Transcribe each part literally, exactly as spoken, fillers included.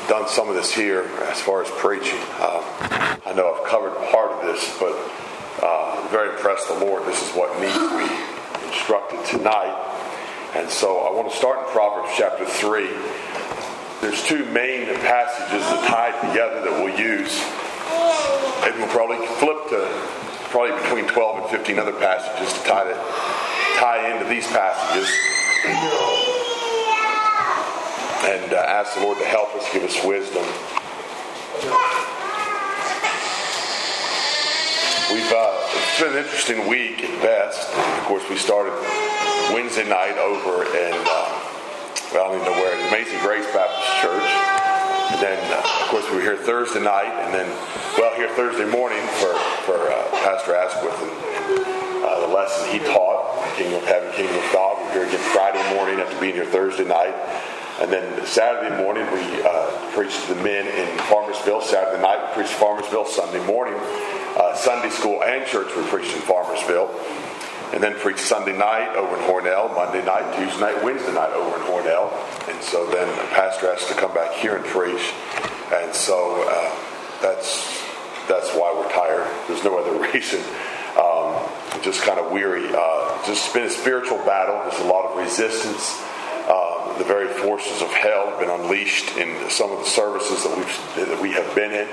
done some of this here as far as preaching. Um, I know I've covered part of this, but uh, I'm very impressed the Lord. This is what needs to be instructed tonight. And so I want to start in Proverbs chapter three. There's two main passages that tie together that we'll use. And we'll probably flip to probably between twelve and fifteen other passages to tie, to, tie into these passages. And uh, ask the Lord to help us, give us wisdom. We've uh, it's been an interesting week at best. Of course, we started Wednesday night over in uh, well, I don't even know where, Amazing Grace Baptist Church. And then, uh, of course, we were here Thursday night, and then, well, here Thursday morning for for uh, Pastor Asquith and, and uh, the lesson he taught, Kingdom of Heaven, Kingdom of God. We're here again Friday morning after being here Thursday night. And then Saturday morning, we uh, preached to the men in Farmersville. Saturday night, we preached Farmersville. Sunday morning, uh, Sunday school and church, we preached in Farmersville. And then preached Sunday night over in Hornell, Monday night, Tuesday night, Wednesday night over in Hornell. And so then the pastor has to come back here and preach. And so uh, that's that's why we're tired. There's no other reason. Um, just kind of weary. Uh, just been a spiritual battle. There's a lot of resistance. Uh, the very forces of hell have been unleashed in some of the services that we've that we have been in.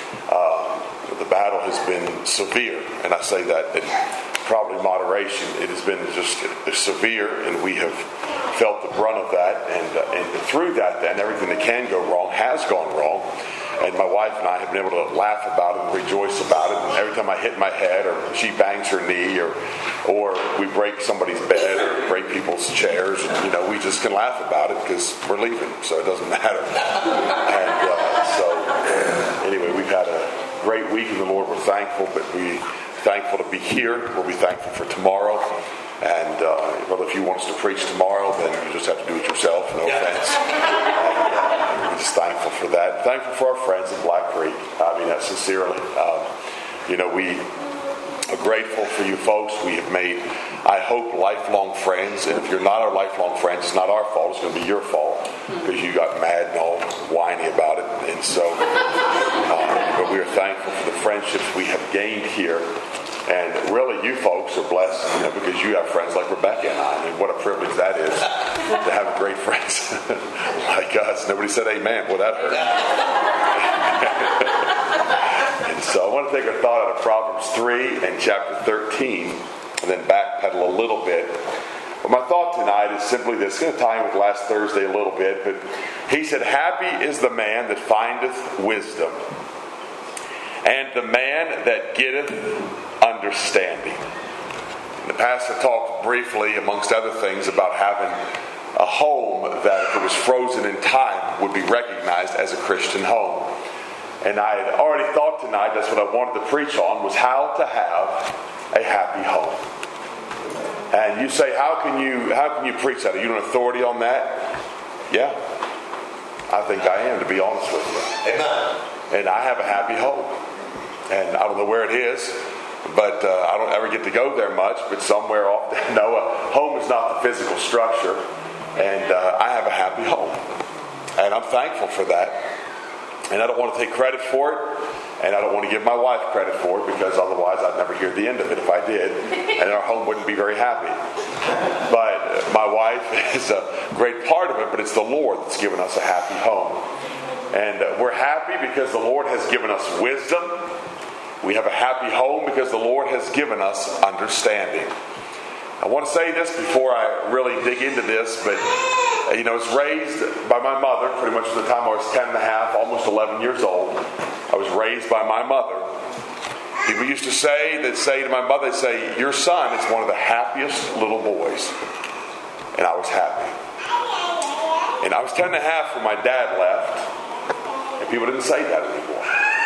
Uh, the battle has been severe, and I say that in probably moderation. It has been just severe, and we have felt the brunt of that. And, uh, and through that, then everything that can go wrong has gone wrong. And my wife and I have been able to laugh about it and rejoice about it. And every time I hit my head, or she bangs her knee, or or we break somebody's bed, or break people's chairs, and, you know, we just can laugh about it because we're leaving, so it doesn't matter. And uh, so, anyway, we've had a great week in the Lord. We're thankful, but we thankful to be here. We'll be thankful for tomorrow. And uh, well, if you want us to preach tomorrow, then you just have to do it yourself. No offense. And, uh, we're just thankful for that. Thankful for our friends in Black Creek. I mean that sincerely. Um, you know, we are grateful for you folks. We have made, I hope, lifelong friends. And if you're not our lifelong friends, it's not our fault. It's going to be your fault because you got mad and all whiny about it. And so, uh, but we are thankful for the friendships we have gained here. And really, you folks are blessed, you know, because you have friends like Rebecca and I. I mean, what a privilege that is to have great friends like us. Nobody said amen. Well, that hurt. And so I want to take a thought out of Proverbs three and chapter thirteen, and then backpedal a little bit. But my thought tonight is simply this. It's going to tie in with last Thursday a little bit. But he said, "Happy is the man that findeth wisdom, and the man that getteth understanding." In the past, I talked briefly, amongst other things, about having a home that, if it was frozen in time, would be recognized as a Christian home. And I had already thought tonight, that's what I wanted to preach on, was how to have a happy home. And you say, how can you how can you preach that? Are you an authority on that? Yeah, I think I am, to be honest with you. Amen. And I have a happy home. And I don't know where it is, but uh, I don't ever get to go there much, but somewhere off there. No, a home is not the physical structure. And uh, I have a happy home. And I'm thankful for that. And I don't want to take credit for it. And I don't want to give my wife credit for it, because otherwise I'd never hear the end of it if I did. And our home wouldn't be very happy. But my wife is a great part of it, but it's the Lord that's given us a happy home. And we're happy because the Lord has given us wisdom. We have a happy home because the Lord has given us understanding. I want to say this before I really dig into this, but you know, I was raised by my mother pretty much from the time I was ten and a half, almost eleven years old. I was raised by my mother. People used to say, they'd say to my mother, they'd say, "Your son is one of the happiest little boys." And I was happy. And I was ten and a half when my dad left. And people didn't say that anymore.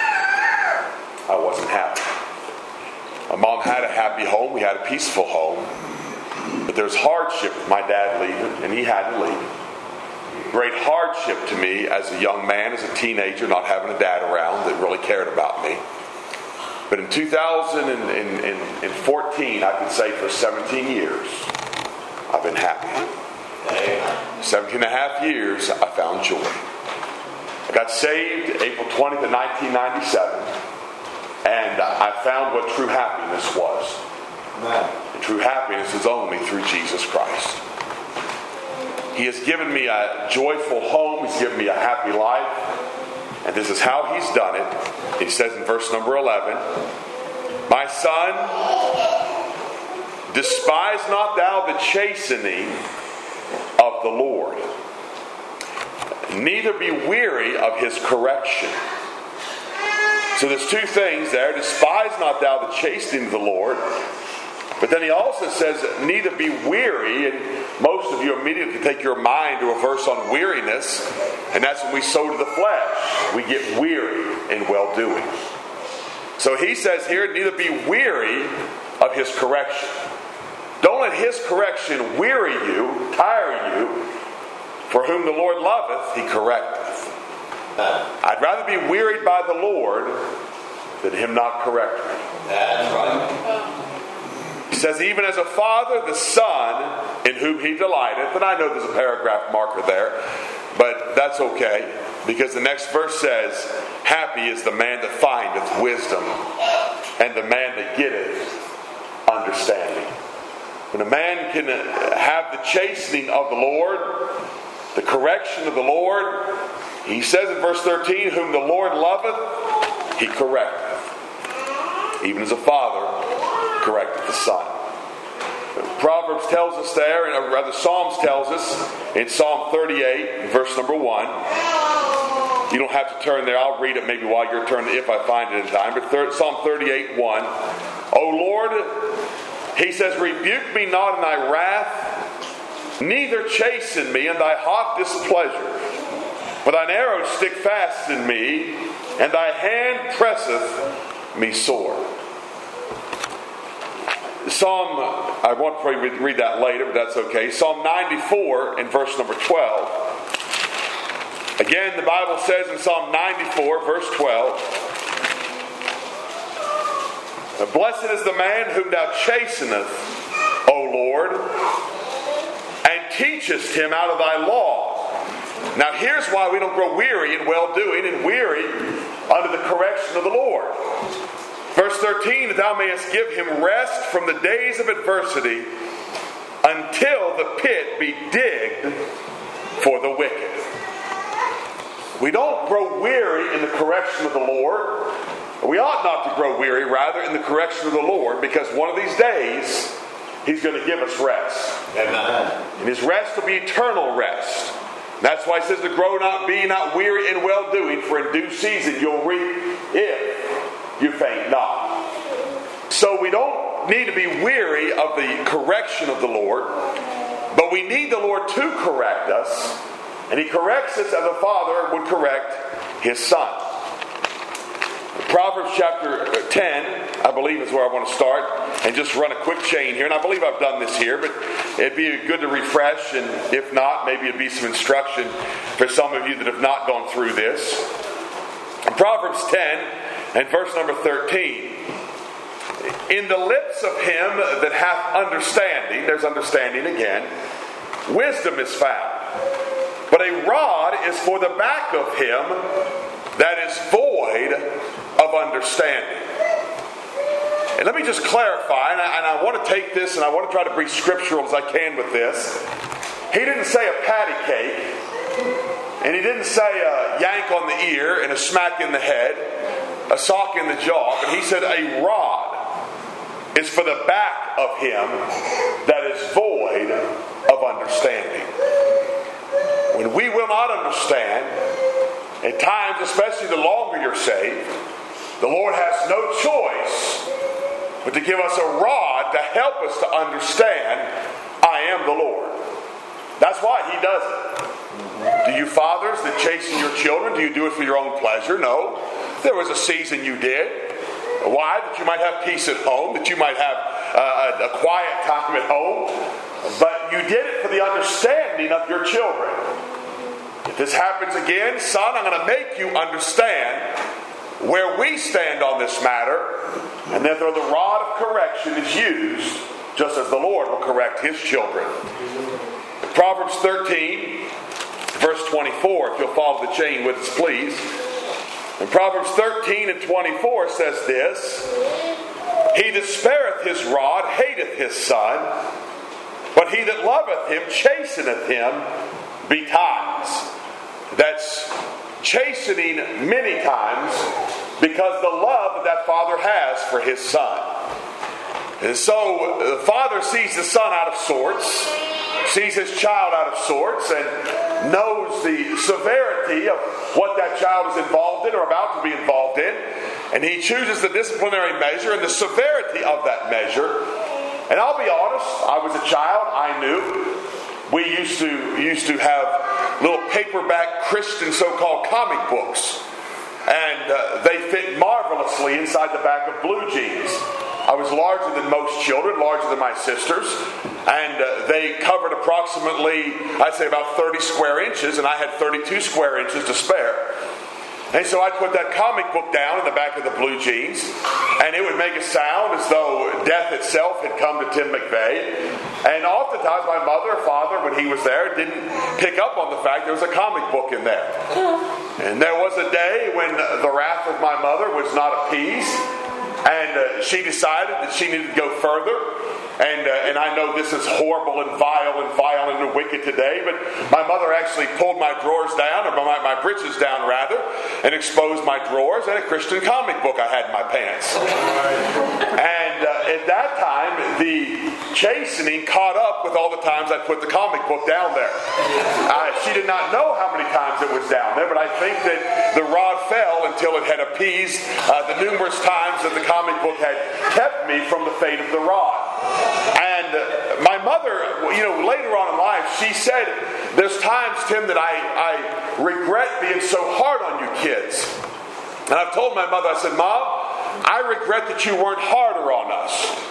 I wasn't happy. My mom had a happy home. We had a peaceful home. But there was hardship with my dad leaving, and he had to leave. Great hardship to me as a young man, as a teenager, not having a dad around that really cared about me. But in two thousand fourteen, I could say for seventeen years, I've been happy. seventeen and a half years, I found joy. I got saved April twentieth of nineteen ninety-seven, and I found what true happiness was. Amen. And true happiness is only through Jesus Christ. He has given me a joyful home. He's given me a happy life. And this is how He's done it. He says in verse number eleven, "My son, despise not thou the chastening of the Lord, neither be weary of His correction." So there's two things there. Despise not thou the chastening of the Lord. But then he also says, neither be weary. And most of you immediately take your mind to a verse on weariness. And that's when we sow to the flesh. We get weary in well-doing. So he says here, neither be weary of His correction. Don't let His correction weary you, tire you. For whom the Lord loveth, He correcteth. I'd rather be wearied by the Lord than Him not correct me. That's right. He says, even as a father, the son in whom he delighteth. And I know there's a paragraph marker there, but that's okay. Because the next verse says, happy is the man that findeth wisdom, and the man that getteth understanding. When a man can have the chastening of the Lord, the correction of the Lord, he says in verse thirteen, whom the Lord loveth, He correcteth. Even as a father correcteth the son. Proverbs tells us there, or rather Psalms tells us in Psalm thirty-eight, verse number one. You don't have to turn there. I'll read it maybe while you're turning, if I find it in time. But third, Psalm thirty-eight, one. O Lord, He says, rebuke me not in thy wrath, neither chasten me in thy hot displeasure. For thine arrows stick fast in me, and thy hand presseth me sore. Psalm, I won't probably read that later, but that's okay. Psalm ninety-four and verse number twelve. Again, the Bible says in Psalm ninety-four, verse twelve, blessed is the man whom thou chasteneth, O Lord, and teachest him out of thy law. Now here's why we don't grow weary in well-doing and weary under the correction of the Lord. Verse thirteen, that thou mayest give him rest from the days of adversity until the pit be digged for the wicked. We don't grow weary in the correction of the Lord. We ought not to grow weary, rather, in the correction of the Lord, because one of these days He's going to give us rest. Amen. And His rest will be eternal rest. That's why He says to grow not, be not weary in well-doing, for in due season you'll reap if you faint not. So we don't need to be weary of the correction of the Lord, but we need the Lord to correct us, and He corrects us as a father would correct his son. Proverbs chapter ten, I believe, is where I want to start, and just run a quick chain here. And I believe I've done this here, but it'd be good to refresh, and if not, maybe it'd be some instruction for some of you that have not gone through this. In Proverbs ten and verse number thirteen, in the lips of him that hath understanding, there's understanding again, wisdom is found. But a rod is for the back of him that is void of understanding. And let me just clarify, and I, and I want to take this and I want to try to be scriptural as I can with this. He didn't say a patty cake, and he didn't say a yank on the ear and a smack in the head, a sock in the jaw, but he said a rod is for the back of him that is void of understanding. When we will not understand, at times, especially the longer you're saved, the Lord has no choice but to give us a rod to help us to understand, I am the Lord. That's why He does it. Do you fathers that chasten your children, do you do it for your own pleasure? No. There was a season you did. Why? That you might have peace at home, that you might have uh, a, a quiet time at home. But you did it for the understanding of your children. If this happens again, son, I'm going to make you understand where we stand on this matter, and that the rod of correction is used just as the Lord will correct His children. Proverbs thirteen Verse twenty-four, if you'll follow the chain with us, please. And Proverbs thirteen and twenty-four says this: He that spareth his rod hateth his son, but he that loveth him chasteneth him betimes. That's chastening many times because the love that that father has for his son. And so the father sees the son out of sorts, sees his child out of sorts, and knows the severity of what that child is involved in or about to be involved in. And he chooses the disciplinary measure and the severity of that measure. And I'll be honest, I was a child, I knew. We used to used to have little paperback Christian so-called comic books. And uh, they fit marvelously inside the back of blue jeans. I was larger than most children, larger than my sisters. And uh, they covered approximately, I'd say about thirty square inches. And I had thirty-two square inches to spare. And so I'd put that comic book down in the back of the blue jeans, and it would make a sound as though death itself had come to Tim McVeigh. And oftentimes my mother or father, when he was there, didn't pick up on the fact there was a comic book in there. And there was a day when the wrath of my mother was not appeased, and uh, she decided that she needed to go further. And uh, and I know this is horrible and vile and violent and wicked today, but my mother actually pulled my drawers down, or my, my breeches down rather, and exposed my drawers and a Christian comic book I had in my pants. And uh, at that time, the chastening caught up with all the times I put the comic book down there. Uh, she did not know how many times it was down there, but I think that the rod fell until it had appeased uh, the numerous times that the comic book had kept me from the fate of the rod. And uh, my mother, you know, later on in life, she said, there's times, Tim, that I, I regret being so hard on you kids. And I've told my mother, I said, Mom, I regret that you weren't harder on us.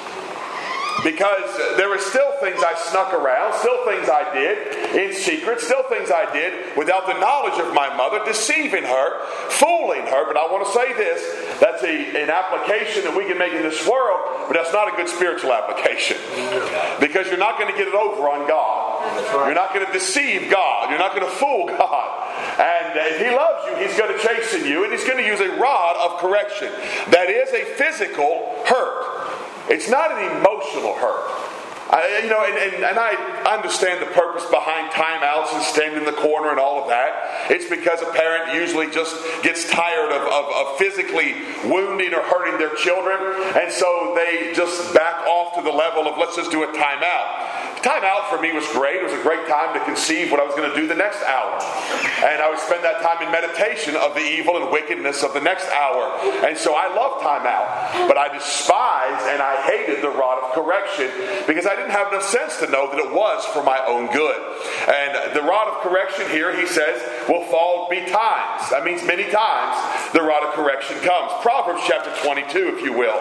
Because there were still things I snuck around, still things I did in secret, still things I did without the knowledge of my mother, deceiving her, fooling her. But I want to say this, that's a, an application that we can make in this world, but that's not a good spiritual application. Because you're not going to get it over on God. You're not going to deceive God. You're not going to fool God. And if He loves you, He's going to chasten you, and He's going to use a rod of correction. That is a physical hurt. It's not an emotional hurt. I, you know, and, and, and I understand the purpose behind timeouts and standing in the corner and all of that. It's because a parent usually just gets tired of, of, of physically wounding or hurting their children. And so they just back off to the level of, let's just do a timeout. Timeout for me was great. It was a great time to conceive what I was going to do the next hour. And I would spend that time in meditation of the evil and wickedness of the next hour. And so I love timeout. But I despised and I hated the rod of correction because I didn't have enough sense to know that it was for my own good. And the rod of correction here, he says, will fall betimes. That means many times the rod of correction comes. Proverbs chapter twenty-two, if you will.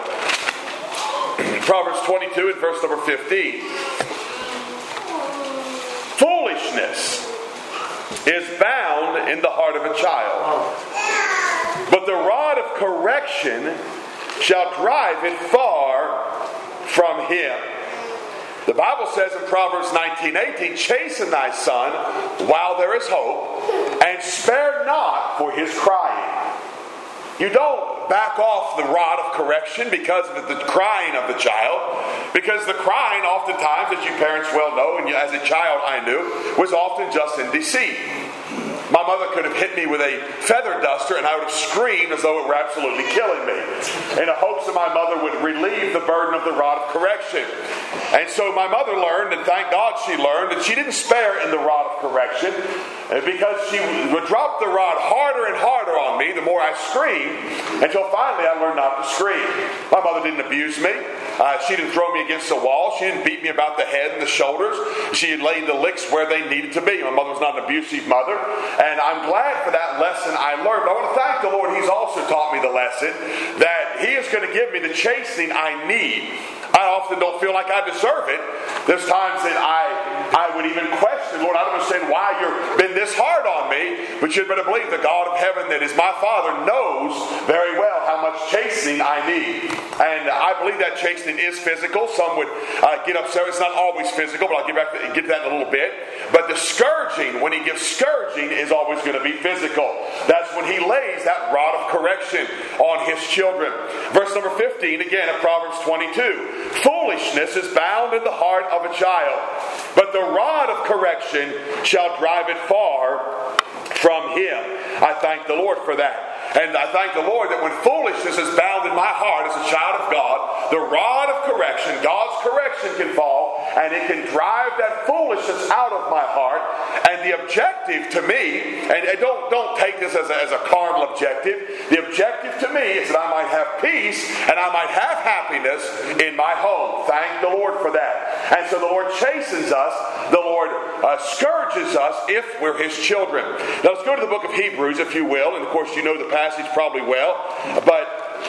Proverbs twenty-two and verse number fifteen. Foolishness is bound in the heart of a child, but the rod of correction shall drive it far from him. The Bible says in Proverbs nineteen eighteen, chasten thy son while there is hope, and spare not for his crying. You don't back off the rod of correction because of the crying of the child. Because the crying oftentimes, as you parents well know, and as a child I knew, was often just in deceit. My mother could have hit me with a feather duster and I would have screamed as though it were absolutely killing me, in the hopes that my mother would relieve the burden of the rod of correction. And so my mother learned, and thank God she learned, that she didn't spare in the rod of correction, because she would drop the rod harder and harder on me the more I screamed, until finally I learned not to scream. My mother didn't abuse me. Uh, she didn't throw me against the wall. She didn't beat me about the head and the shoulders. She had laid the licks where they needed to be. My mother was not an abusive mother. And I'm glad for that lesson I learned. But I want to thank the Lord. He's also taught me the lesson that He is going to give me the chastening I need. I I often don't feel like I deserve it. There's times that I I would even question, Lord, I don't understand why you've been this hard on me, but you'd better believe the God of heaven that is my Father knows very well how much chastening I need. And I believe that chastening is physical. Some would uh, get upset. It's not always physical, but I'll get back to, get to that in a little bit. But the scourging, when he gives scourging, is always going to be physical. That's when he lays that rod of correction on his children. Verse number fifteen, again, of Proverbs twenty-two. Foolishness is bound in the heart of a child, but the rod of correction shall drive it far from him. I thank the Lord for that. And I thank the Lord that when foolishness is bound in my heart as a child of God, the rod of correction, God's correction, can fall, and it can drive that foolishness out of my heart. And the objective to me, and don't, don't take this as a, as a carnal objective, the objective to me is that I might have peace and I might have happiness in my home. Thank the Lord for that. And so the Lord chastens us, the Lord uh, scourges us if we're His children. Now let's go to the book of Hebrews, if you will, and of course you know the passage probably well, but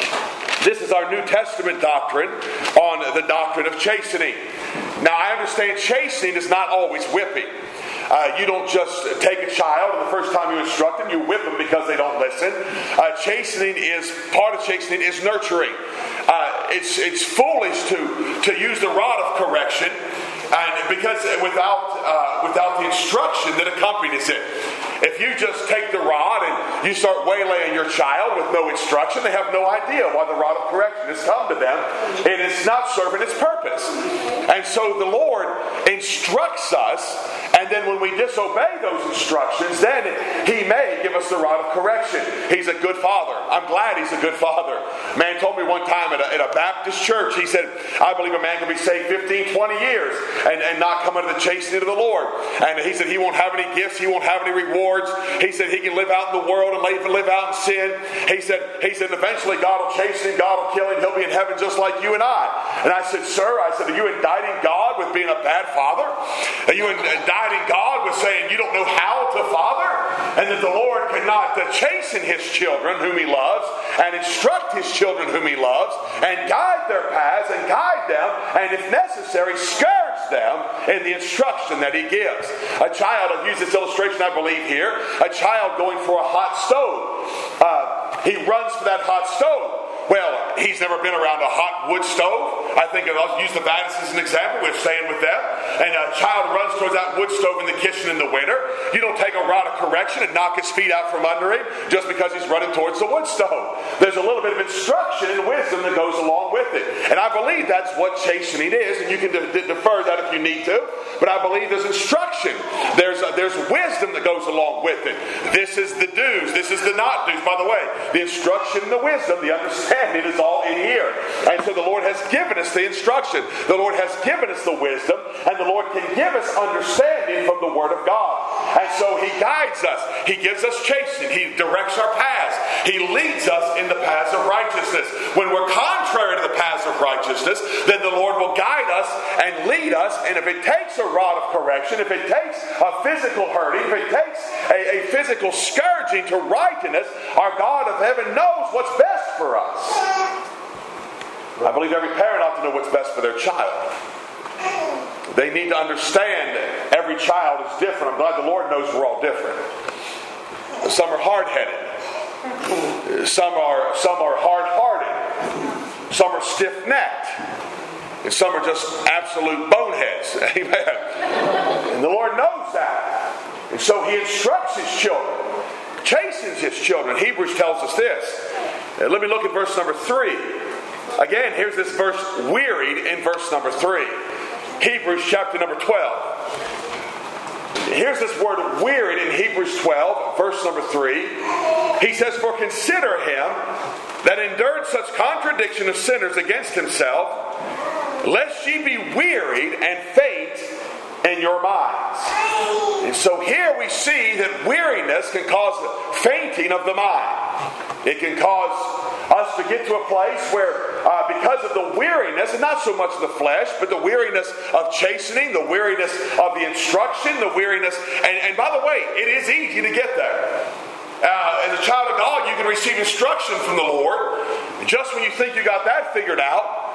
this is our New Testament doctrine on the doctrine of chastening. Now I understand chastening is not always whipping. Uh, you don't just take a child and the first time you instruct them, you whip them because they don't listen. Uh, chastening is, part of chastening is nurturing. Uh, it's it's foolish to, to use the rod of correction, and because without uh, without the instruction that accompanies it. If you just take the rod and you start waylaying your child with no instruction, they have no idea why the rod of correction has come to them. It is not serving its purpose. And so the Lord instructs us, and then when we disobey those instructions, then He may give us the rod of correction. He's a good Father. I'm glad He's a good Father. A man told me one time at a, at a Baptist church, he said, I believe a man can be saved fifteen, twenty years and, and not come under the chastening of the Lord. And he said he won't have any gifts, he won't have any rewards. He said he can live out in the world and live, live out in sin. He said, he said eventually God will chase him, God will kill him, he'll be in heaven just like you and I. And I said, sir, I said, are you indicting God with being a bad father? Are you indicting God with saying you don't know how to father? And that the Lord cannot uh, chasten His children whom He loves and instruct His children whom He loves and guide their paths and guide them and if necessary scourge them in the instruction that He gives. A child, I've used this illustration I believe here, a child going for a hot stove. Uh, he runs for that hot stove. Well, he's never been around a hot wood stove. I think I'll use the Baptists as an example. We're staying with them. And a child runs towards that wood stove in the kitchen in the winter. You don't take a rod of correction and knock his feet out from under him just because he's running towards the wood stove. There's a little bit of instruction and wisdom that goes along with it. And I believe that's what chastening is. And you can de- de- defer that if you need to. But I believe there's instruction. There's uh, there's wisdom that goes along with it. This is the do's. This is the not do's. By the way, the instruction and the wisdom, the understanding, it is all in here. And so the Lord has given us the instruction. The Lord has given us the wisdom. And the Lord can give us understanding from the Word of God. And so He guides us. He gives us chastening. He directs our paths. He leads us in the paths of righteousness. When we're contrary to the paths of righteousness, then the Lord will guide us and lead us. And if it takes a rod of correction, if it takes a physical hurting, if it takes a, a physical scourging to rightness, our God of heaven knows what's best for us. I believe every parent ought to know what's best for their child. They need to understand that every child is different. I'm glad the Lord knows we're all different. Some are hard-headed. Some are some are hard-hearted. Some are stiff-necked. And some are just absolute boneheads. Amen. And the Lord knows that. And so He instructs His children. Chastens His children. Hebrews tells us this. Now, let me look at verse number three. Again, here's this verse wearied in verse number three. Hebrews chapter number twelve. Here's this word wearied in Hebrews twelve, verse number three. He says, for consider him that endured such contradiction of sinners against himself, lest ye be wearied and faint in your minds. And so here we see that weariness can cause fainting of the mind. It can cause us to get to a place where uh, because of the weariness, and not so much of the flesh, but the weariness of chastening, the weariness of the instruction, the weariness, and, and by the way, it is easy to get there. Uh, as a child of God, you can receive instruction from the Lord. Just when you think you got that figured out,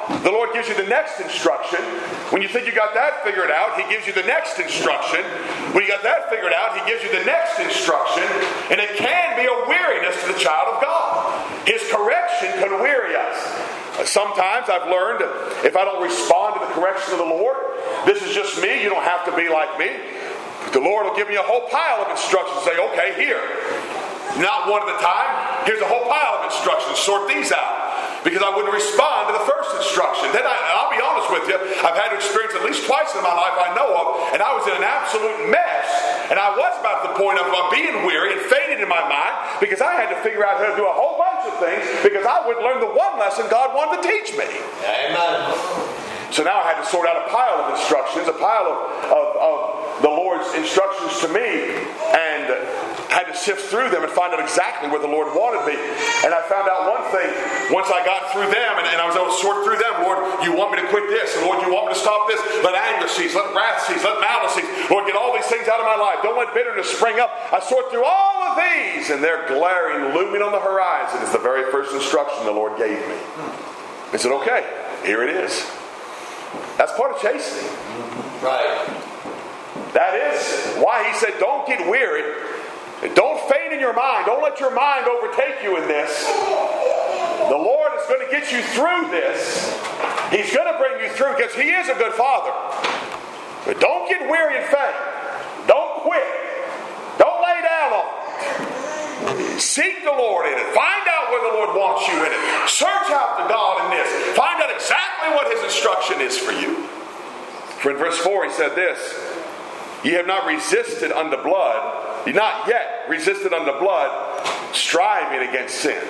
the Lord gives you the next instruction. When you think you got that figured out, He gives you the next instruction. When you got that figured out, He gives you the next instruction. And it can be a weariness to the child of God. His correction can weary us. Sometimes I've learned if I don't respond to the correction of the Lord, this is just me, you don't have to be like me. The Lord will give me a whole pile of instructions and say, okay, here. Not one at a time. Here's a whole pile of instructions. Sort these out. Because I wouldn't respond to the first instruction. Then I, I'll be honest with you, I've had to experience at least twice in my life I know of, and I was in an absolute mess, and I was about at the point of uh, being weary and fading in my mind because I had to figure out how to do a whole bunch of things because I wouldn't learn the one lesson God wanted to teach me. Amen. So now I had to sort out a pile of instructions, a pile of, of, of the Lord's instructions to me, and had to sift through them and find out exactly where the Lord wanted me. And I found out one thing, once I got through them, and, and I was able to sort through them, Lord, you want me to quit this, and Lord, you want me to stop this, let anger cease, let wrath cease, let malice cease, Lord, get all these things out of my life, don't let bitterness spring up. I sort through all of these, and they're glaring, looming on the horizon is the very first instruction the Lord gave me. I said, okay, here it is. That's part of chastening. Right. That is why He said, don't get weary. Don't faint in your mind. Don't let your mind overtake you in this. The Lord is going to get you through this. He's going to bring you through because He is a good Father. But don't get weary and faint. Don't quit. Don't lay down on it. Seek the Lord in it. Find out where the Lord wants you in it. Search out the God in this. Find out exactly what His instruction is for you. For in verse four He said this, ye have not resisted unto blood, ye not yet resisted unto blood, striving against sin.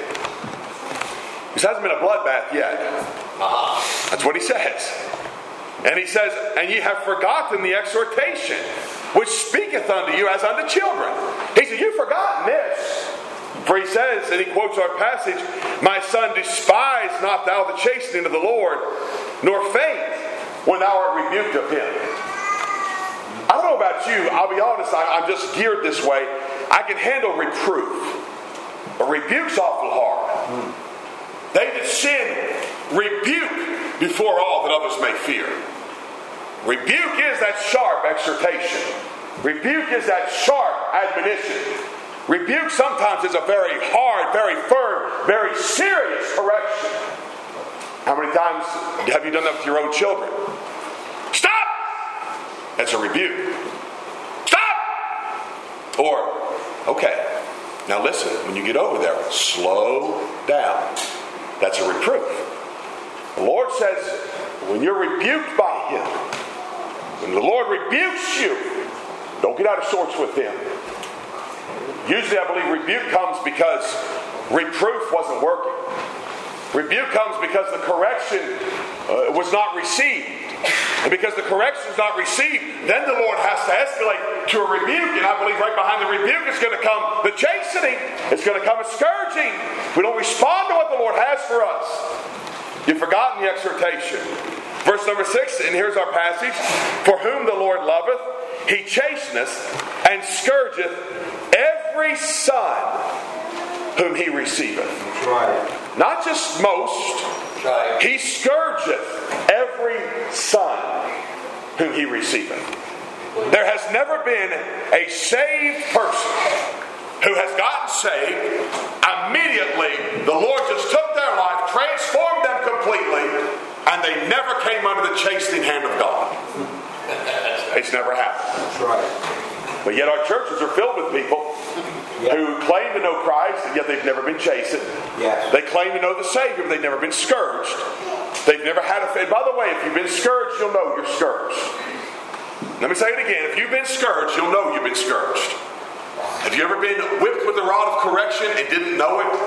This hasn't been a bloodbath yet. Uh-huh. That's what He says. And He says, and ye have forgotten the exhortation, which speaketh unto you as unto children. He said, you've forgotten this. For He says, and He quotes our passage, my son, despise not thou the chastening of the Lord, nor faint when thou art rebuked of Him. I don't know about you, I'll be honest, I, I'm just geared this way. I can handle reproof. But rebuke's awful hard. They that sin rebuke before all that others may fear. Rebuke is that sharp exhortation. Rebuke is that sharp admonition. Rebuke sometimes is a very hard, very firm, very serious correction. How many times have you done that with your own children? Stop! That's a rebuke. Stop! Or, okay, now listen, when you get over there, slow down. That's a reproof. The Lord says, when you're rebuked by Him, when the Lord rebukes you, don't get out of sorts with Him. Usually I believe rebuke comes because reproof wasn't working. Rebuke comes because the correction uh, was not received. And because the correction is not received, then the Lord has to escalate to a rebuke. And I believe right behind the rebuke is going to come the chastening. It's going to come a scourging. We don't respond to what the Lord has for us. You've forgotten the exhortation. Verse number six, and here's our passage. For whom the Lord loveth, He chasteneth and scourgeth every son whom He receiveth. That's right. Not just most. That's right. He scourgeth every son whom He receiveth. There has never been a saved person who has gotten saved. Immediately, the Lord just took their life, transformed them completely, and they never came under the chastening hand of God. It's never happened. That's right. But yet our churches are filled with people yep. who claim to know Christ, and yet they've never been chastened. Yes. They claim to know the Savior, but they've never been scourged. They've never had a... And by the way, if you've been scourged, you'll know you're scourged. Let me say it again. If you've been scourged, you'll know you've been scourged. Have you ever been whipped with the rod of correction and didn't know it?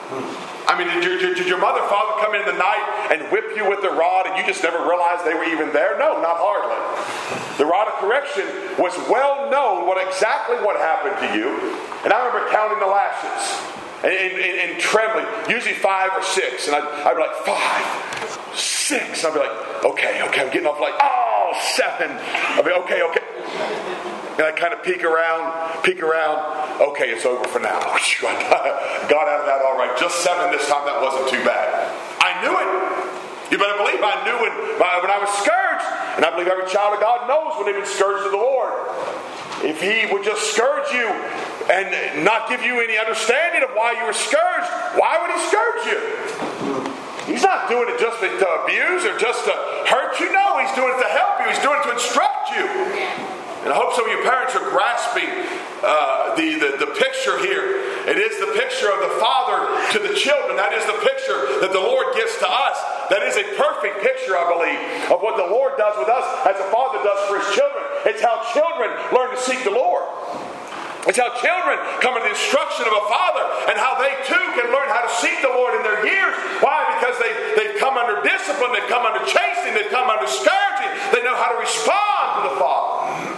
I mean, did your, did your mother, father come in the night and whip you with the rod and you just never realized they were even there? No, not hardly. The rod of correction was well known what exactly what happened to you. And I remember counting the lashes and, and, and, and trembling, usually five or six. And I'd, I'd be like, five, six. And I'd be like, okay, okay, I'm getting off like, oh, seven. I'd be okay, okay. And I kind of peek around, peek around. Okay, it's over for now. I got out of that all right. Just seven this time. That wasn't too bad. I knew it. You better believe I knew when, when I was scourged. And I believe every child of God knows when they've been scourged of the Lord. If He would just scourge you and not give you any understanding of why you were scourged, why would He scourge you? He's not doing it just to abuse or just to hurt you. No, He's doing it to help you. He's doing it to instruct you. And I hope some of you parents are grasping uh, the, the, the picture here. It is the picture of the Father to the children. That is the picture that the Lord gives to us. That is a perfect picture, I believe, of what the Lord does with us as the Father does for His children. It's how children learn to seek the Lord. It's how children come into the instruction of a father, and how they too can learn how to seek the Lord in their years. Why? Because they, they've come under discipline, they've come under chastening, they've come under scourging. They know how to respond to the Father.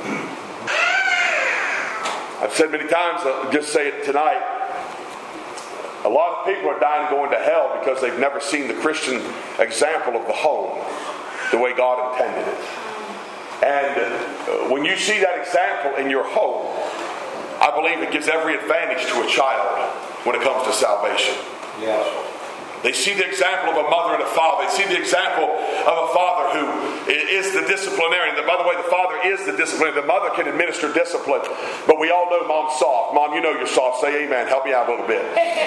I've said many times, I'll just say it tonight, a lot of people are dying going to hell because they've never seen the Christian example of the home the way God intended it. And when you see that example in your home, I believe it gives every advantage to a child when it comes to salvation. Yes. They see the example of a mother and a father. They see the example of a father who is the disciplinarian. By the way, the father is the disciplinarian. The mother can administer discipline. But we all know mom's soft. Mom, you know you're soft. Say amen. Help me out a little bit.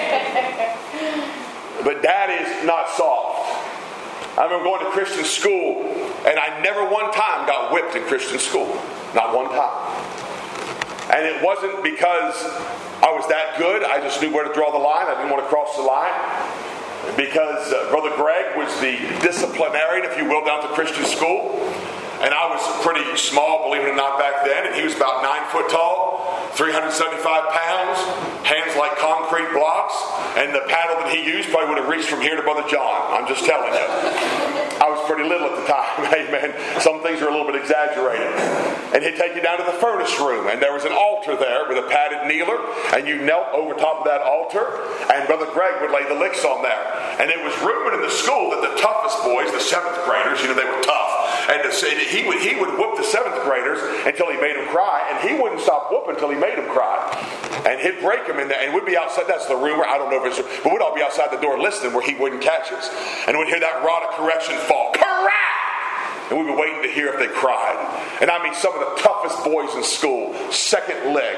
But dad is not soft. I remember going to Christian school, and I never one time got whipped in Christian school. Not one time. And it wasn't because I was that good. I just knew where to draw the line. I didn't want to cross the line. Because uh, Brother Greg was the disciplinarian, if you will, down to Christian school. And I was pretty small, believe it or not, back then. And he was about nine foot tall, three hundred seventy-five pounds, hands like concrete blocks. And the paddle that he used probably would have reached from here to Brother John. I'm just telling you. I was pretty little at the time. Amen. Some things are a little bit exaggerated. And he'd take you down to the furnace room. And there was an altar there with a padded kneeler. And you knelt over top of that altar. And Brother Greg would lay the licks on there. And it was rumored in the school that the toughest boys, the seventh graders, you know, they were tough. And the, he would he would whoop the seventh graders until he made them cry. And he wouldn't stop whooping until he made them cry. And he'd break them in there. And we'd be outside. That's the rumor. I don't know if it's... But we'd all be outside the door listening where he wouldn't catch us. And we'd hear that rod of correction fall. Correct! And we'd be waiting to hear if they cried. And I mean, some of the toughest boys in school, second leg.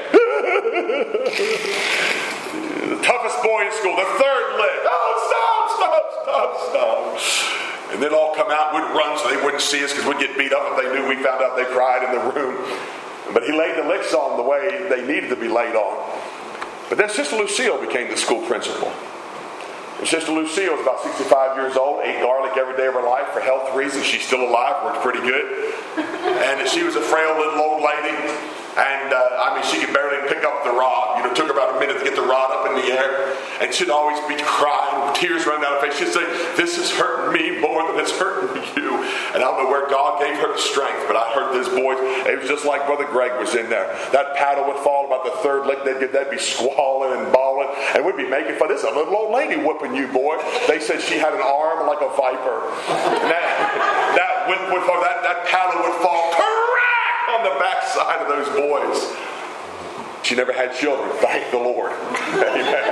The toughest boy in school, the third leg. Oh, stop, stop, stop, stop. And they'd all come out, we'd run so they wouldn't see us because we'd get beat up if they knew we found out they cried in the room. But he laid the licks on the way they needed to be laid on. But then Sister Lucille became the school principal. And Sister Lucille was about sixty-five years old, ate garlic every day of her life for health reasons. She's still alive, worked pretty good. And she was a frail little old lady. And, uh, I mean, she could barely pick up the rod. You know, it took her about a minute to get the rod up in the air. And she'd always be crying, with tears running down her face. She'd say, this is hurting me more than it's hurting you. And I don't know where God gave her the strength, but I heard this voice. It was just like Brother Greg was in there. That paddle would fall about the third lick. They'd, get, they'd be squalling and bawling. And we'd be making fun. This is a little old lady whooping you, boy. They said she had an arm like a viper. And that, that, whip would fall, that, that paddle would fall on the backside of those boys. She never had children, thank the Lord. Amen.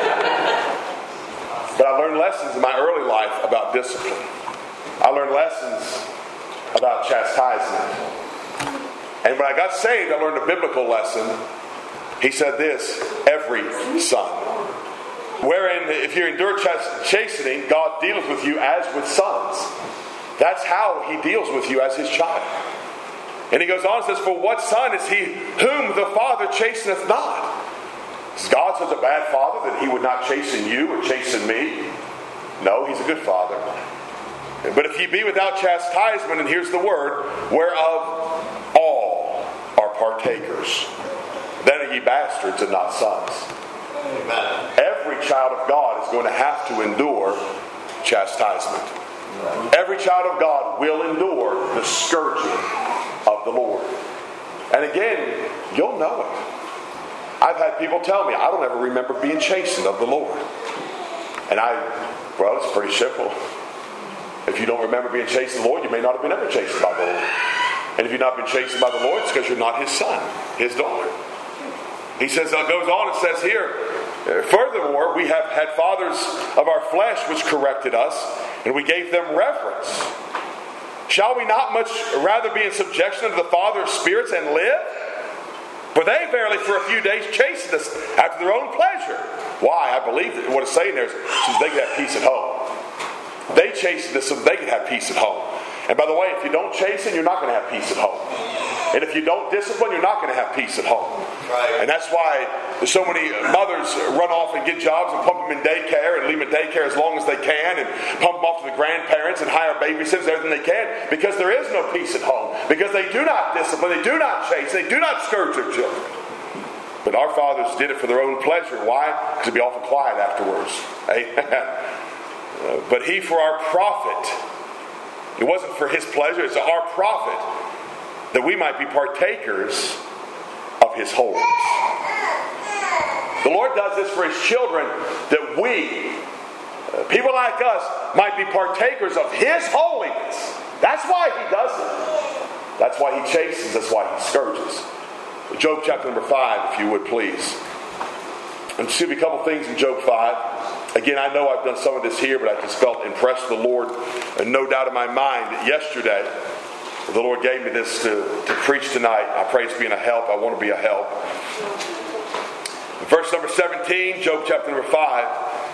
But I learned lessons in my early life about discipline. I learned lessons about chastisement. And when I got saved, I learned a biblical lesson. He said this, every son. Wherein, if you endure chastening, God deals with you as with sons. That's how He deals with you as His child. And he goes on and says, for what son is he whom the Father chasteneth not? Is God such a bad father that He would not chasten you or chasten me? No, He's a good father. But if ye be without chastisement, and here's the word, whereof all are partakers, then are ye bastards and not sons. Amen. Every child of God is going to have to endure chastisement. Every child of God will endure the scourging of the Lord. And again, you'll know it. I've had people tell me, I don't ever remember being chastened of the Lord. And I, well, it's pretty simple. If you don't remember being chastened of the Lord, you may not have been ever chastened by the Lord. And if you've not been chastened by the Lord, it's because you're not His son, His daughter. He says, it goes on and says here, furthermore, we have had fathers of our flesh which corrected us, and we gave them reverence. Shall we not much rather be in subjection unto the Father of spirits and live? For they verily for a few days chastened us after their own pleasure. Why? I believe that what it's saying there is so they could have peace at home. They chastened us so they could have peace at home. And by the way, if you don't chasten, you're not going to have peace at home. And if you don't discipline, you're not going to have peace at home. Right. And that's why so many mothers run off and get jobs and pump them in daycare and leave them in daycare as long as they can and pump them off to the grandparents and hire babysitters, everything they can, because there is no peace at home. Because they do not discipline, they do not chasten, they do not scourge their children. But our fathers did it for their own pleasure. Why? Because they'd be awful quiet afterwards. Amen. But he for our profit. It wasn't for his pleasure, it's our profit, that we might be partakers of his holiness. The Lord does this for his children, that we, uh, people like us, might be partakers of his holiness. That's why he does it. That's why he chastens, that's why he scourges. Job chapter number five, if you would please. And see a couple things in Job five. Again, I know I've done some of this here, but I just felt impressed with the Lord, and no doubt in my mind that yesterday the Lord gave me this to, to preach tonight. I pray it's being a help. I want to be a help. Verse number seventeen, Job chapter number five.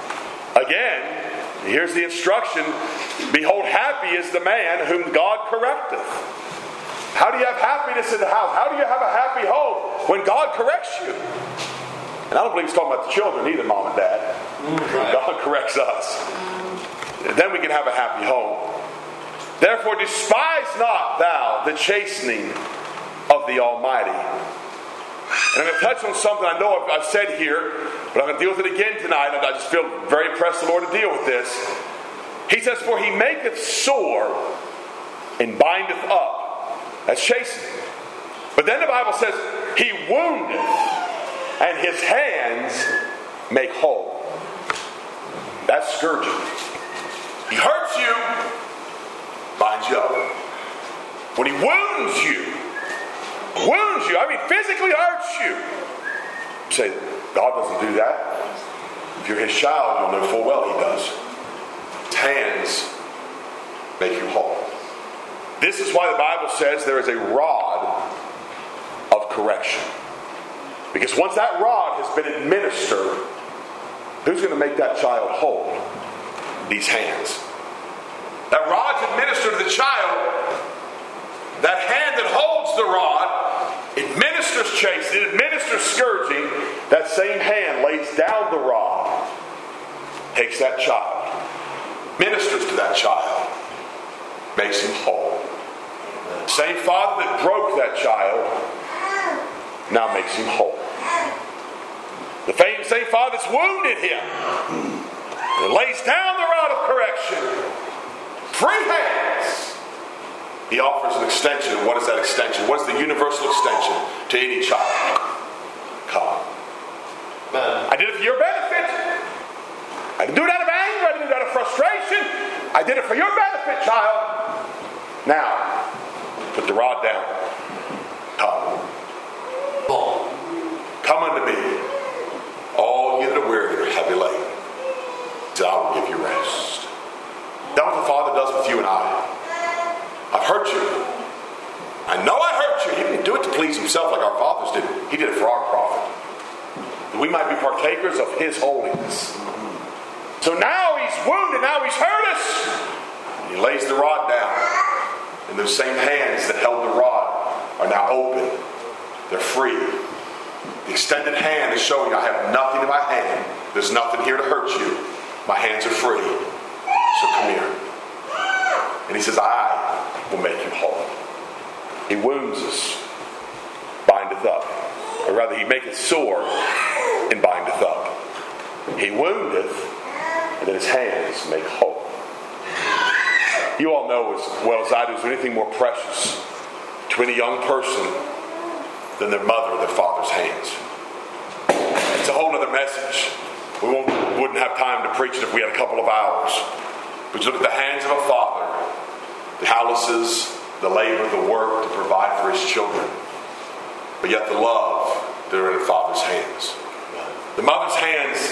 Again, here's the instruction. Behold, happy is the man whom God correcteth. How do you have happiness in the house? How do you have a happy home when God corrects you? And I don't believe he's talking about the children either, Mom and Dad. Right. God corrects us. Then we can have a happy home. Therefore despise not thou the chastening of the Almighty. And I'm going to touch on something I know I've, I've said here, but I'm going to deal with it again tonight. And I just feel very impressed the Lord to deal with this. He says, for he maketh sore and bindeth up. That's chastening. But then the Bible says, he woundeth, and his hands make whole. That's scourging. He hurts you, binds you up. When he wounds you, wounds you, I mean physically hurts you. You say, God doesn't do that. If you're his child, you'll know full well he does. His hands make you whole. This is why the Bible says there is a rod of correction. Because once that rod has been administered, who's going to make that child whole? These hands. That rod's administered to the child. That hand that holds the rod administers chastening, administers scourging. That same hand lays down the rod, takes that child, ministers to that child, makes him whole. The same father that broke that child now makes him whole. The same father that's wounded him and lays down the rod of correction. Free hands. He offers an extension. And what is that extension? What is the universal extension to any child? Come. I did it for your benefit. I didn't do it out of anger. I didn't do it out of frustration. I did it for your benefit, child. Now, put the rod down. Come. Come unto me, all ye that are weary and heavy laden, and I will give you rest. That's what the Father does with you and I. I've hurt you. I know I hurt you. He didn't do it to please himself like our fathers did. He did it for our profit. That we might be partakers of his holiness. So now he's wounded, now he's hurt us. He lays the rod down. And those same hands that held the rod are now open. They're free. The extended hand is showing I have nothing in my hand. There's nothing here to hurt you. My hands are free. So come here. And he says, I will make you whole. He wounds us, bindeth up. Or rather, he maketh sore and bindeth up. He woundeth, and then his hands make whole. You all know as well as I do, is there anything more precious to any young person than their mother or their father's hands? It's a whole other message. We won't, wouldn't have time to preach it if we had a couple of hours. But you look at the hands of a father, the calluses, the labor, the work to provide for his children, but yet the love that are in a father's hands. The mother's hands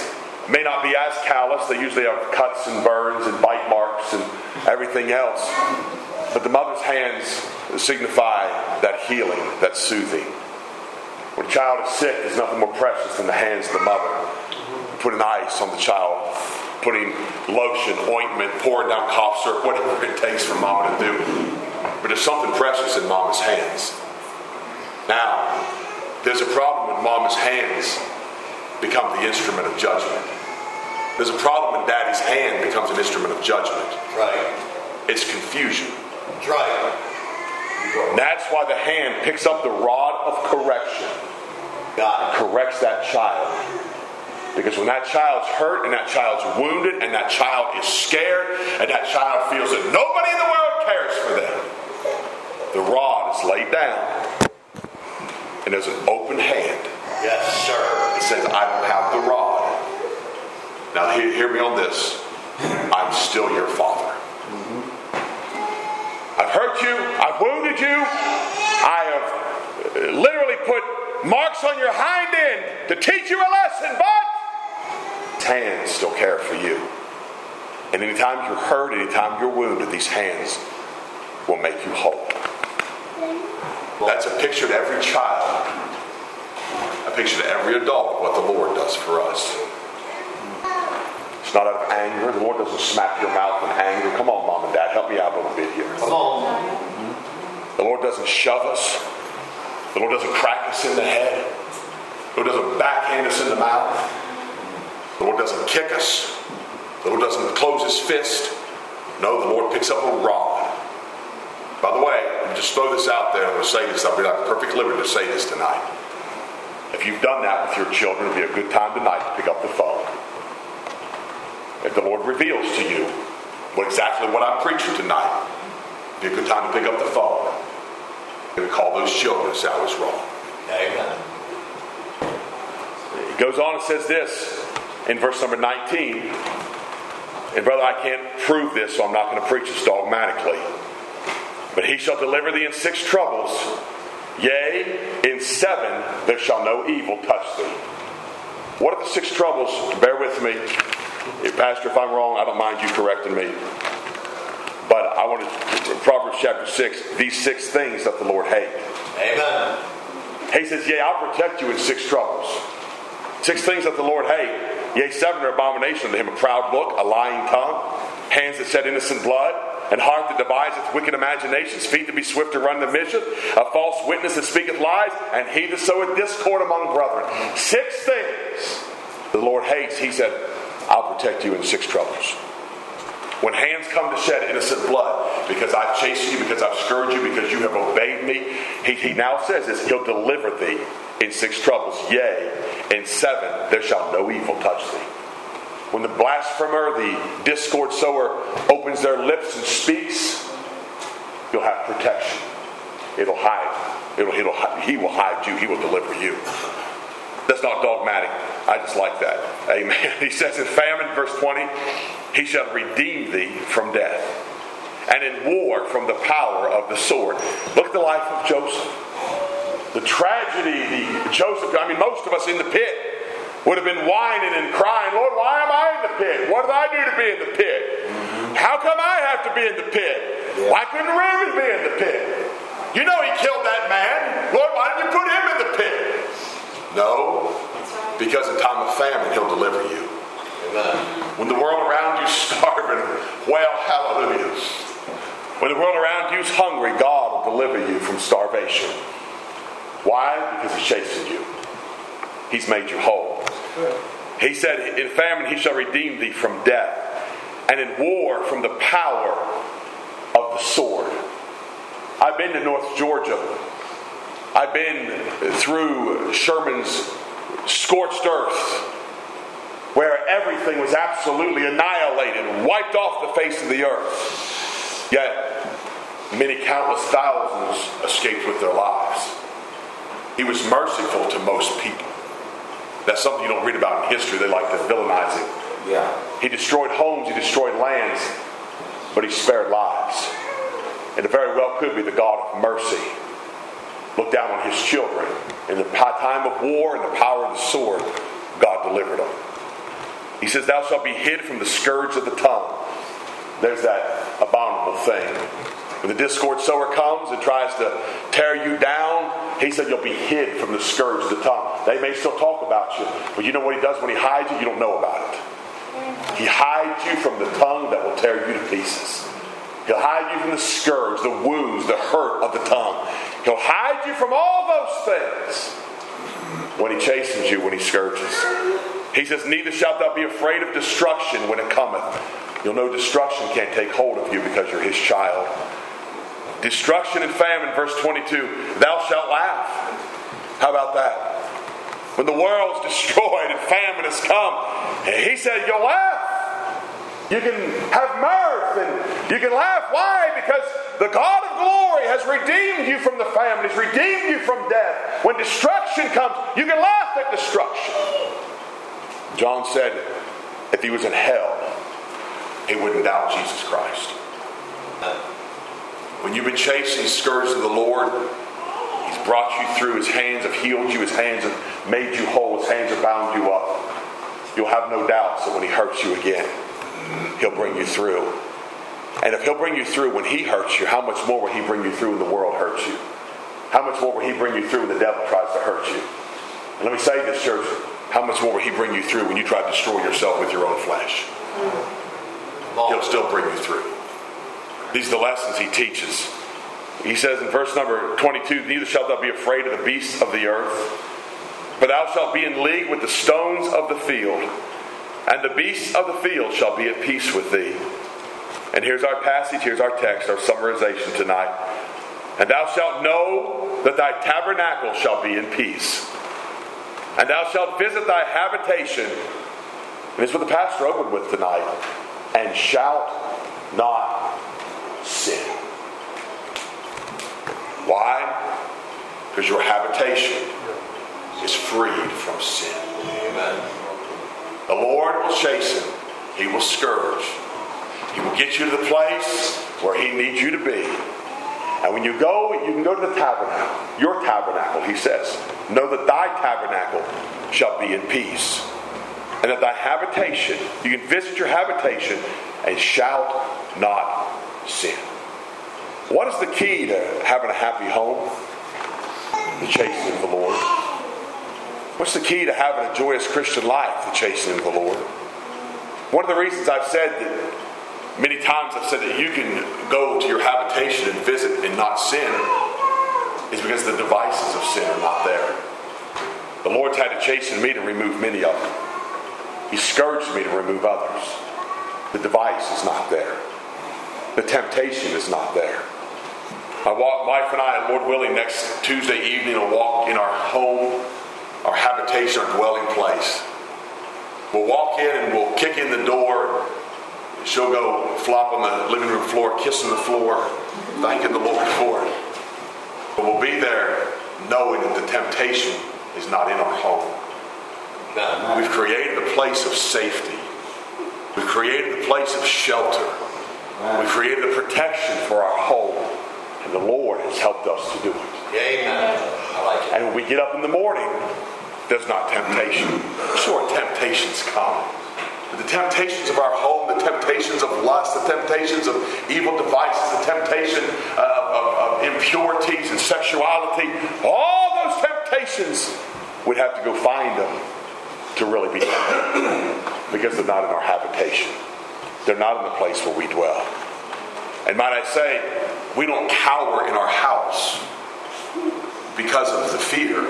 may not be as callous. They usually have cuts and burns and bite marks and everything else. But the mother's hands signify that healing, that soothing. When a child is sick, there's nothing more precious than the hands of the mother. Putting ice on the child, putting lotion, ointment, pouring down cough syrup, whatever it takes for mama to do. But there's something precious in mama's hands. Now, there's a problem when mama's hands become the instrument of judgment. There's a problem when daddy's hand becomes an instrument of judgment. Right. It's confusion. That's right. And that's why the hand picks up the rod of correction. God corrects that child. Because when that child's hurt and that child's wounded and that child is scared and that child feels that nobody in the world cares for them, the rod is laid down and there's an open hand. Yes, sir. It says, I don't have the rod. Now hear, hear me on this. I'm still your father. Mm-hmm. I've hurt you. I've wounded you. I have literally put marks on your hind end to teach you a lesson, but His hands still care for you. And anytime you're hurt, anytime you're wounded, these hands will make you whole. That's a picture to every child, a picture to every adult of what the Lord does for us. It's not out of anger. The Lord doesn't smack your mouth in anger. Come on, Mom and Dad, help me out a little bit here. Come on. The Lord doesn't shove us. The Lord doesn't crack us in the head. The Lord doesn't backhand us in the mouth. The Lord doesn't kick us. The Lord doesn't close his fist. No, the Lord picks up a rod. By the way, let me just throw this out there. I'm going to say this. I'll be like perfect liberty to say this tonight. If you've done that with your children, it'll be a good time tonight to pick up the phone. If the Lord reveals to you what exactly what I'm preaching tonight, it'll be a good time to pick up the phone and call those children and say I was wrong. Amen. It goes on and says this in verse number nineteen. And brother, I can't prove this, so I'm not going to preach this dogmatically. But he shall deliver thee in six troubles. Yea, in seven there shall no evil touch thee. What are the six troubles? Bear with me. Pastor, if I'm wrong, I don't mind you correcting me. But I want to, Proverbs chapter six, these six things that the Lord hates. Amen. He says, yea, I'll protect you in six troubles. Six things that the Lord hates. Yea, seven are abomination to him: a proud look, a lying tongue, hands that shed innocent blood, and heart that deviseth wicked imaginations, feet that be swift to run the mischief, a false witness that speaketh lies, and he that soweth discord among brethren. Six things the Lord hates. He said, I'll protect you in six troubles. When hands come to shed innocent blood, because I've chased you, because I've scourged you, because you have obeyed me, he, he now says this, he'll deliver thee in six troubles. Yea, in seven there shall no evil touch thee. When the blasphemer, the discord sower, opens their lips and speaks, you'll have protection. It'll hide. It'll, it'll, he will hide you. He will deliver you. That's not dogmatic. I just like that. Amen. He says in famine, verse twenty, he shall redeem thee from death, and in war from the power of the sword. Look at the life of Joseph. The tragedy, the Joseph, I mean, most of us in the pit would have been whining and crying, Lord, why am I in the pit? What did I do to be in the pit? How come I have to be in the pit? Yeah. Why couldn't Reuben be in the pit? You know he killed that man. Lord, why did you put him in the pit? No, because in time of famine, he'll deliver you. Amen. When the world around you is starving, well, hallelujah. When the world around you is hungry, God will deliver you from starvation. Why? Because he's chasing you. He's made you whole. He said, in famine he shall redeem thee from death, and in war from the power of the sword. I've been to North Georgia. I've been through Sherman's scorched earth, where everything was absolutely annihilated, wiped off the face of the earth. Yet many countless thousands escaped with their lives. He was merciful to most people. That's something you don't read about in history. They like to villainize him. Yeah. He destroyed homes, he destroyed lands, but he spared lives. And it very well could be the God of mercy looked down on his children. In the time of war and the power of the sword, God delivered them. He says, thou shalt be hid from the scourge of the tongue. There's that abominable thing. When the discord sower comes and tries to tear you down, he said you'll be hid from the scourge of the tongue. They may still talk about you, but you know what he does when he hides you? You don't know about it. He hides you from the tongue that will tear you to pieces. He'll hide you from the scourge, the wounds, the hurt of the tongue. He'll hide you from all those things when he chastens you, when he scourges. He says, neither shalt thou be afraid of destruction when it cometh. You'll know destruction can't take hold of you because you're his child. Destruction and famine, verse twenty-two, thou shalt laugh. How about that? When the world's destroyed and famine has come, he said, you'll laugh. You can have mirth and you can laugh. Why? Because the God of glory has redeemed you from the famine. He's redeemed you from death. When destruction comes, you can laugh at destruction. John said, if he was in hell, he wouldn't doubt Jesus Christ. When you've been chasing the scourge of the Lord, he's brought you through. His hands have healed you. His hands have made you whole. His hands have bound you up. You'll have no doubts that when he hurts you again, he'll bring you through. And if he'll bring you through when he hurts you, how much more will he bring you through when the world hurts you? How much more will he bring you through when the devil tries to hurt you? And let me say this, church, how much more will he bring you through when you try to destroy yourself with your own flesh? He'll still bring you through. These are the lessons he teaches. He says in verse number twenty-two, neither shalt thou be afraid of the beasts of the earth, but thou shalt be in league with the stones of the field. And the beasts of the field shall be at peace with thee. And here's our passage, here's our text, our summarization tonight. And thou shalt know that thy tabernacle shall be in peace. And thou shalt visit thy habitation. And it's what the pastor opened with tonight. And shalt not sin. Why? Because your habitation is freed from sin. Amen. The Lord will chasten. He will scourge. He will get you to the place where he needs you to be. And when you go, you can go to the tabernacle. Your tabernacle, he says. Know that thy tabernacle shall be in peace. And that thy habitation, you can visit your habitation and shalt not sin. What is the key to having a happy home? The chastening of the Lord. What's the key to having a joyous Christian life? The chastening of the Lord. One of the reasons I've said that, many times I've said that you can go to your habitation and visit and not sin, is because the devices of sin are not there. The Lord's had to chasten me to remove many of them. He scourged me to remove others. The device is not there. The temptation is not there. My wife and I, Lord willing, next Tuesday evening will walk in our home, our habitation, our dwelling place. We'll walk in and we'll kick in the door. She'll go flop on the living room floor, kissing the floor, thanking the Lord for it. But we'll be there knowing that the temptation is not in our home. We've created a place of safety. We've created a place of shelter. We've created a protection for our home. And the Lord has helped us to do it. Amen. I like it. And when we get up in the morning, there's not temptation. Sure, temptations come. But the temptations of our home, the temptations of lust, the temptations of evil devices, the temptation of, of, of impurities and sexuality, all those temptations, we'd have to go find them to really be tempted. Because they're not in our habitation. They're not in the place where we dwell. And might I say, we don't cower in our house because of the fear.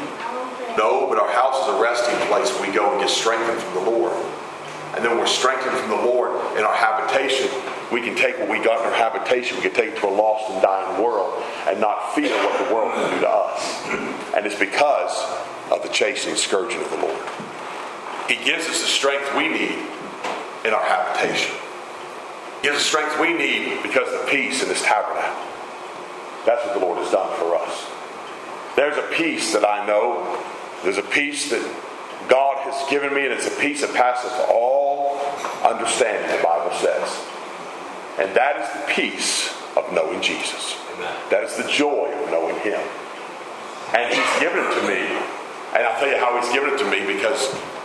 No, but our house is a resting place where we go and get strengthened from the Lord. And then we're strengthened from the Lord in our habitation. We can take what we got in our habitation, we can take it to a lost and dying world and not fear what the world can do to us. And it's because of the chastening, scourging of the Lord. He gives us the strength we need in our habitation. He gives us the strength we need because of the peace in this tabernacle. That's what the Lord has done for us. There's a peace that I know. There's a peace that God has given me, and it's a peace that passes all understanding, the Bible says. And that is the peace of knowing Jesus. Amen. That is the joy of knowing Him. And He's given it to me. And I'll tell you how He's given it to me, because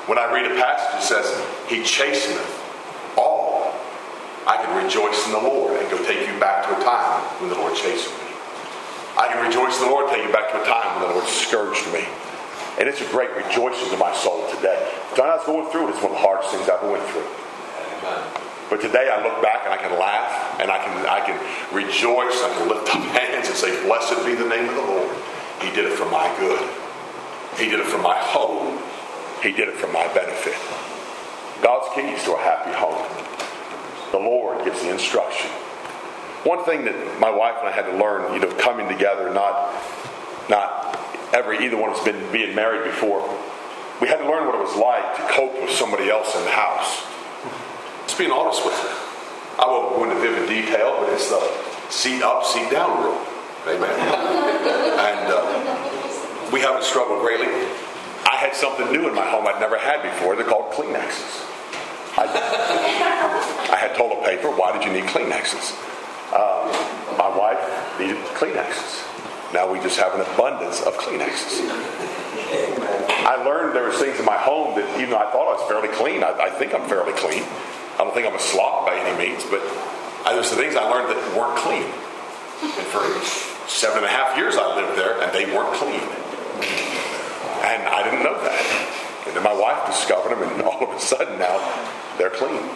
When I read a passage that says, He chasteneth all, I can rejoice in the Lord and go take you back to a time when the Lord chastened me. I can rejoice in the Lord and take you back to a time when the Lord scourged me. And it's a great rejoicing to my soul today. The time I was going through it, it's one of the hardest things I ever went through. Amen. But today I look back and I can laugh and I can I can rejoice. I can lift up hands and say, blessed be the name of the Lord. He did it for my good. He did it for my home. He did it for my benefit. God's keys to a happy home. The Lord gives the instruction. One thing that my wife and I had to learn, you know, coming together, not not every either one of us been being married before, we had to learn what it was like to cope with somebody else in the house. Just being honest with you. I won't go into vivid detail, but it's the seat up, seat down rule. Amen. And uh, we haven't struggled greatly. I had something new in my home I'd never had before. They're called Kleenexes. I, I had toilet paper. Why did you need Kleenexes? Uh, my wife needed Kleenexes. Now we just have an abundance of Kleenexes. I learned there was things in my home that even though I thought I was fairly clean, I, I think I'm fairly clean. I don't think I'm a slob by any means, but I, there's the things I learned that weren't clean. And for seven and a half years I lived there, and they weren't clean. And I didn't know that. And then my wife discovered them, and all of a sudden now they're clean.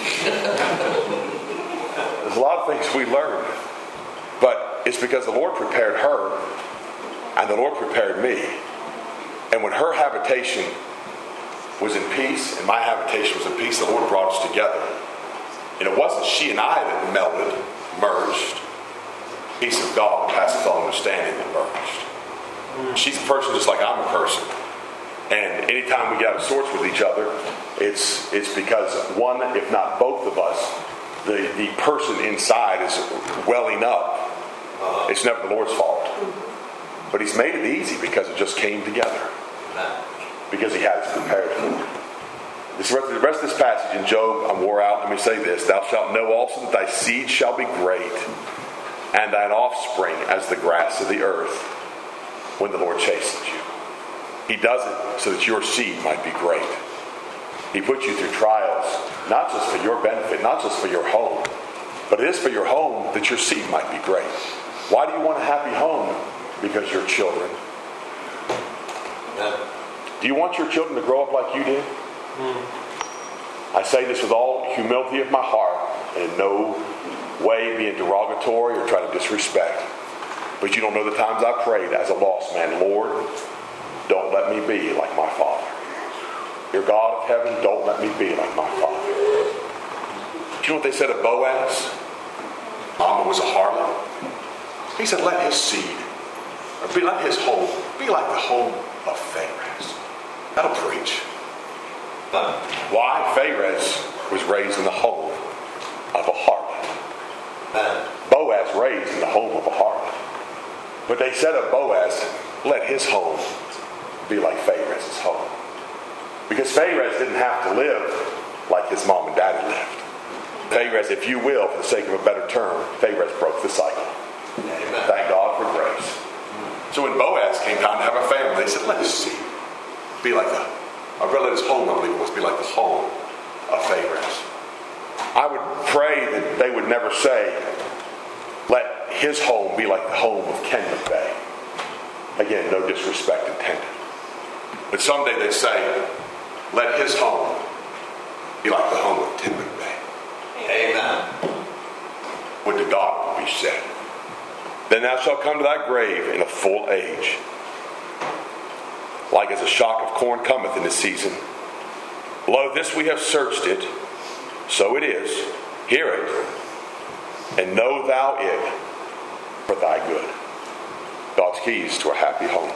There's a lot of things we learned. But it's because the Lord prepared her, and the Lord prepared me. And when her habitation was in peace, and my habitation was in peace, the Lord brought us together. And it wasn't she and I that melded, merged. Peace of God passeth all understanding that merged. She's a person just like I'm a person. And anytime we get out of sorts with each other, it's it's because one, if not both of us, the, the person inside is welling up. It's never the Lord's fault. But He's made it easy because it just came together. Because He has prepared for it. This rest, the rest of this passage in Job, I'm wore out. Let me say this. Thou shalt know also that thy seed shall be great, and thine offspring as the grass of the earth, when the Lord chastens you. He does it so that your seed might be great. He puts you through trials, not just for your benefit, not just for your home, but it is for your home that your seed might be great. Why do you want a happy home? Because your children. Yeah. Do you want your children to grow up like you did? Mm. I say this with all humility of my heart, and in no way being derogatory or trying to disrespect. But you don't know the times I prayed as a lost man, Lord, don't let me be like my father. Dear God of heaven, don't let me be like my father. Do you know what they said of Boaz? Mama was a harlot. He said, let his seed, or be let his home, be like the home of Pharez. That'll preach. Why? Pharez was raised in the home of a harlot. Boaz raised in the home of a harlot. But they said of Boaz, let his home be like Pharez's home. Because Pharez didn't have to live like his mom and daddy lived. Pharez, if you will, for the sake of a better term, Pharez broke the cycle. Amen. Thank God for grace. So when Boaz came time to have a family, they said, let his seed be like the, I'd rather let his home, I believe it was, be like the home of Pharez. I would pray that they would never say, let his home be like the home of Ken McVeigh. Again, no disrespect intended. But someday they'd say, let his home be like the home of Tim McVeigh. Amen. Would to God be said. Then thou shalt come to thy grave in a full age. Like as a shock of corn cometh in the season. Lo, this we have searched it, so it is. Hear it, and know thou it for thy good. God's keys to a happy home.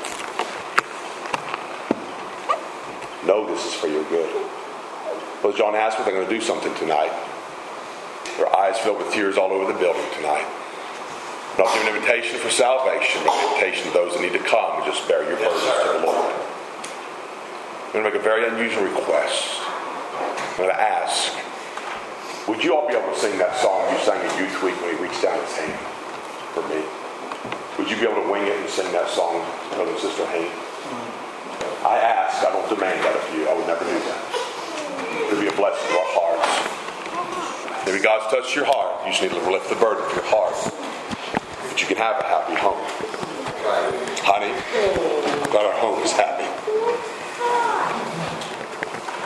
Know this is for your good. Well, John asked me if they're going to do something tonight. Their eyes filled with tears all over the building tonight. Not give an invitation for salvation, but an invitation to those that need to come and just bear your burdens yes, to the Lord. I'm going to make a very unusual request. I'm going to ask, would you all be able to sing that song you sang at Youth Week when he reached down his hand for me? Would you be able to wing it and sing that song, Brother and Sister Haney? I ask, I don't demand that of you. I would never do that. It would be a blessing to our hearts. Maybe God's touched your heart. You just need to lift the burden of your heart. That you can have a happy home. Honey, I'm glad our home is happy.